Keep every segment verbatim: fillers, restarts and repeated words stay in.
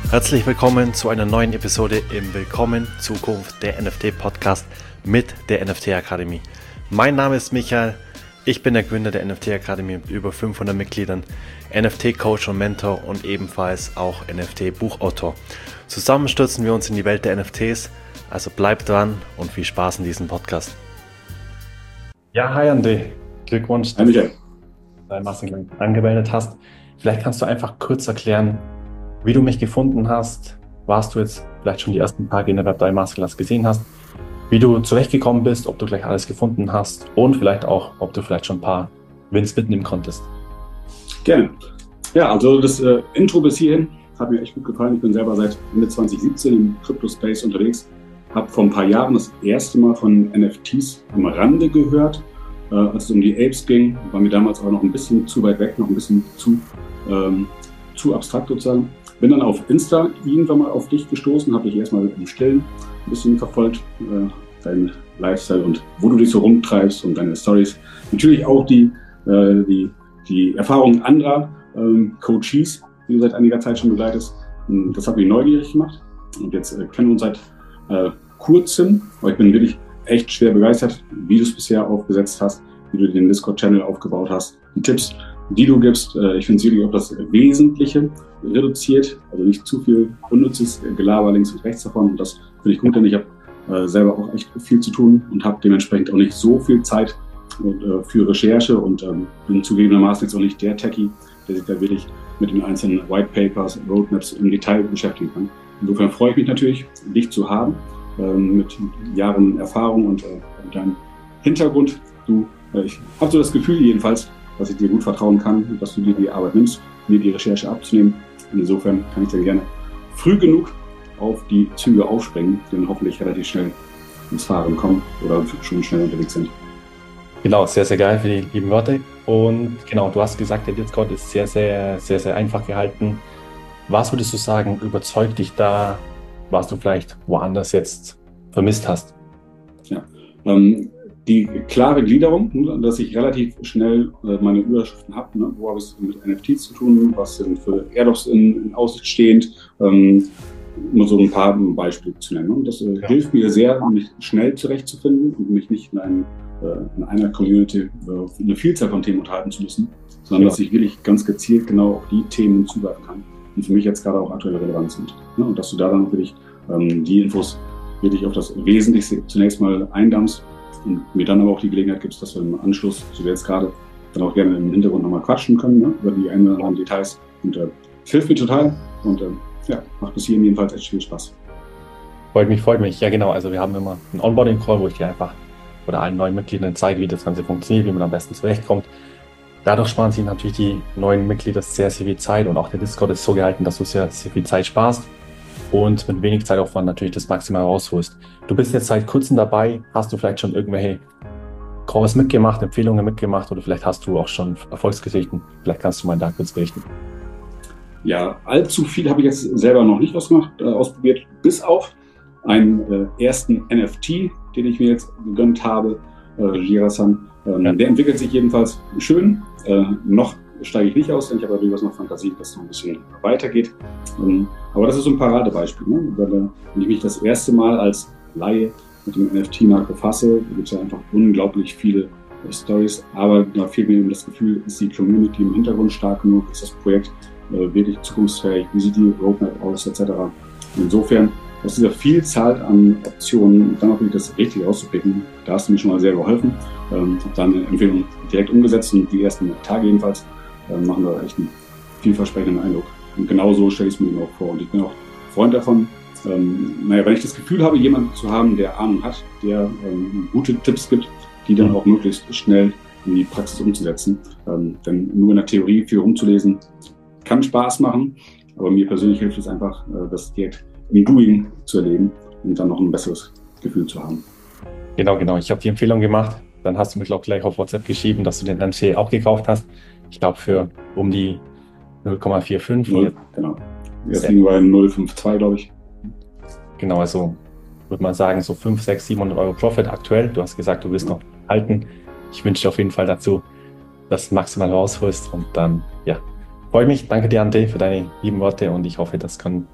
Herzlich willkommen zu einer neuen Episode im Willkommen Zukunft der N F T Podcast mit der N F T Akademie. Mein Name ist Michael, ich bin der Gründer der N F T Akademie mit über fünfhundert Mitgliedern, N F T Coach und Mentor und ebenfalls auch N F T Buchautor. Zusammen stürzen wir uns in die Welt der N F Ts, also bleibt dran und viel Spaß in diesem Podcast. Ja, hi André, Glückwunsch, dass du dein Masterclass angemeldet hast. Vielleicht kannst du einfach kurz erklären, wie du mich gefunden hast, warst du jetzt vielleicht schon die ersten Tage in der Web drei Masterclass gesehen hast, wie du zurechtgekommen bist, ob du gleich alles gefunden hast und vielleicht auch, ob du vielleicht schon ein paar Wins mitnehmen konntest. Gerne. Ja, also das äh, Intro bis hierhin hat mir echt gut gefallen. Ich bin selber seit Ende zwanzig siebzehn im Crypto-Space unterwegs, habe vor ein paar Jahren das erste Mal von N F Ts am Rande gehört, äh, als es um die Apes ging, war mir damals aber noch ein bisschen zu weit weg, noch ein bisschen zu, ähm, zu abstrakt sozusagen. Bin dann auf Insta irgendwann mal auf dich gestoßen, habe dich erstmal im Stillen ein bisschen verfolgt, äh, deinen Lifestyle und wo du dich so rumtreibst und deine Stories. Natürlich auch die, äh, die, die Erfahrungen anderer ähm, Coaches, die du seit einiger Zeit schon begleitest. Und das hat mich neugierig gemacht und jetzt äh, kennen wir uns seit äh, kurzem, aber ich bin wirklich echt schwer begeistert, wie du es bisher aufgesetzt hast, wie du den Discord-Channel aufgebaut hast, die Tipps, die du gibst. Äh, ich finde es wirklich auf das Wesentliche reduziert, also nicht zu viel unnützes Gelaber links und rechts davon. Und das finde ich gut, denn ich habe äh, selber auch echt viel zu tun und habe dementsprechend auch nicht so viel Zeit und, äh, für Recherche und ähm, bin zugegebenermaßen jetzt auch nicht der Techie, der sich da wirklich mit den einzelnen White Papers, Roadmaps im Detail beschäftigen kann. Insofern freue ich mich natürlich, dich zu haben, ähm, mit Jahren Erfahrung und äh, deinem Hintergrund. Du, äh, ich habe so das Gefühl jedenfalls, dass ich dir gut vertrauen kann, dass du dir die Arbeit nimmst, mir die Recherche abzunehmen. Insofern kann ich dann gerne früh genug auf die Züge aufspringen, die dann hoffentlich relativ schnell ins Fahren kommen oder schon schnell unterwegs sind. Genau, sehr, sehr geil für die lieben Worte. Und genau, du hast gesagt, der Discord ist sehr, sehr, sehr, sehr einfach gehalten. Was würdest du sagen, überzeugt dich da, was du vielleicht woanders jetzt vermisst hast? Ja, ähm, die klare Gliederung, dass ich relativ schnell äh, meine Überschriften habe, ne? Wo habe ich es mit N F Ts zu tun, was sind für Airdrops in, in Aussicht stehend, ähm, nur so ein paar Beispiele zu nennen. Und das äh, ja. hilft mir sehr, mich schnell zurechtzufinden und mich nicht in, einem, äh, in einer Community äh, eine Vielzahl von Themen unterhalten zu müssen, sondern ja. dass ich wirklich ganz gezielt genau auf die Themen zugreifen kann, die für mich jetzt gerade auch aktuell relevant sind. Ne? Und dass du da dann wirklich ähm, die Infos wirklich auf das Wesentlichste zunächst mal eindammst, und mir dann aber auch die Gelegenheit gibt, dass wir im Anschluss, so wie jetzt gerade, dann auch gerne im Hintergrund nochmal quatschen können, ne, über die ein oder anderen Details. Und äh, es hilft mir total und äh, ja, macht bis hierhin jedenfalls echt viel Spaß. Freut mich, freut mich. Ja genau, also wir haben immer einen Onboarding-Call, wo ich dir einfach oder allen neuen Mitgliedern zeige, wie das Ganze funktioniert, wie man am besten zurechtkommt. Dadurch sparen sich natürlich die neuen Mitglieder sehr, sehr viel Zeit und auch der Discord ist so gehalten, dass du sehr, sehr viel Zeit sparst und mit wenig Zeitaufwand natürlich das maximal rausholst. Du bist jetzt seit kurzem dabei, hast du vielleicht schon irgendwelche Calls mitgemacht, Empfehlungen mitgemacht oder vielleicht hast du auch schon Erfolgsgeschichten. Vielleicht kannst du mal da kurz berichten. Ja, allzu viel habe ich jetzt selber noch nicht ausgemacht, äh, ausprobiert, bis auf einen äh, ersten N F T, den ich mir jetzt gegönnt habe, äh, Jira-san. Ähm, ja. Der entwickelt sich jedenfalls schön. Äh, noch steige ich nicht aus, denn ich habe ja durchaus noch Fantasie, dass es noch ein bisschen weitergeht. Ähm, aber das ist so ein Paradebeispiel. Ne? Wenn ich mich das erste Mal als Laie mit dem N F T-Markt befasse, gibt es ja einfach unglaublich viele äh, Stories. Aber da fehlt mir eben das Gefühl, ist die Community im Hintergrund stark genug, ist das Projekt äh, wirklich zukunftsfähig, wie sieht die Roadmap aus, et cetera. Insofern, aus dieser Vielzahl an Optionen dann auch wirklich das Richtige auszupicken, da hast du mir schon mal sehr geholfen. Ähm, habe dann eine Empfehlung direkt umgesetzt und die ersten Tage jedenfalls äh, machen da echt einen vielversprechenden Eindruck. Und genau so stelle ich es mir eben auch vor. Und ich bin auch Freund davon, ähm, naja, wenn ich das Gefühl habe, jemanden zu haben, der Ahnung hat, der ähm, gute Tipps gibt, die dann auch möglichst schnell in die Praxis umzusetzen. Ähm, denn nur in der Theorie viel rumzulesen, kann Spaß machen, aber mir persönlich hilft es einfach, äh, das direkt im Doing zu erleben und dann noch ein besseres Gefühl zu haben. Genau, genau. Ich habe die Empfehlung gemacht. Dann hast du mir, glaube ich, gleich auf WhatsApp geschrieben, dass du den N F T auch gekauft hast. Ich glaube, für um die null Komma fünfundvierzig. null, genau. Jetzt liegen wir bei null Komma zweiundfünfzig, glaube ich. Genau, also würde man sagen, so fünfhundert, sechshundert, siebenhundert Euro Profit aktuell. Du hast gesagt, du willst noch halten. Ich wünsche dir auf jeden Fall dazu, dass du maximal rausholst und dann, ja, freue mich. Danke dir, Ante, für deine lieben Worte und ich hoffe, das kann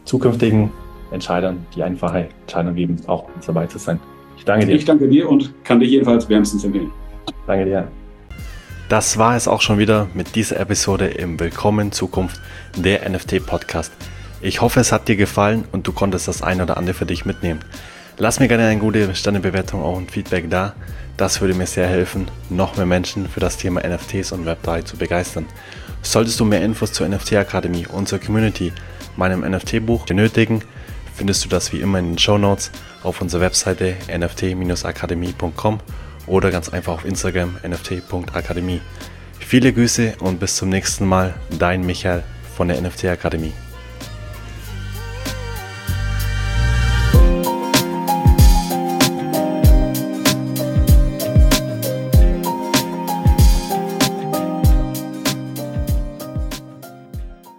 zukünftigen Entscheidern die einfache Entscheidung geben, auch dabei zu sein. Ich danke dir. Ich danke dir und kann dich jedenfalls wärmstens empfehlen. Danke dir. Das war es auch schon wieder mit dieser Episode im Willkommen Zukunft, der N F T Podcast. Ich hoffe, es hat dir gefallen und du konntest das ein oder andere für dich mitnehmen. Lass mir gerne eine gute Sternebewertung auch und Feedback da. Das würde mir sehr helfen, noch mehr Menschen für das Thema N F Ts und Web drei zu begeistern. Solltest du mehr Infos zur N F T Akademie, unserer Community, meinem N F T-Buch benötigen, findest du das wie immer in den Shownotes auf unserer Webseite n f t dash akademie punkt com oder ganz einfach auf Instagram n f t punkt akademie. Viele Grüße und bis zum nächsten Mal, dein Michael von der N F T Akademie.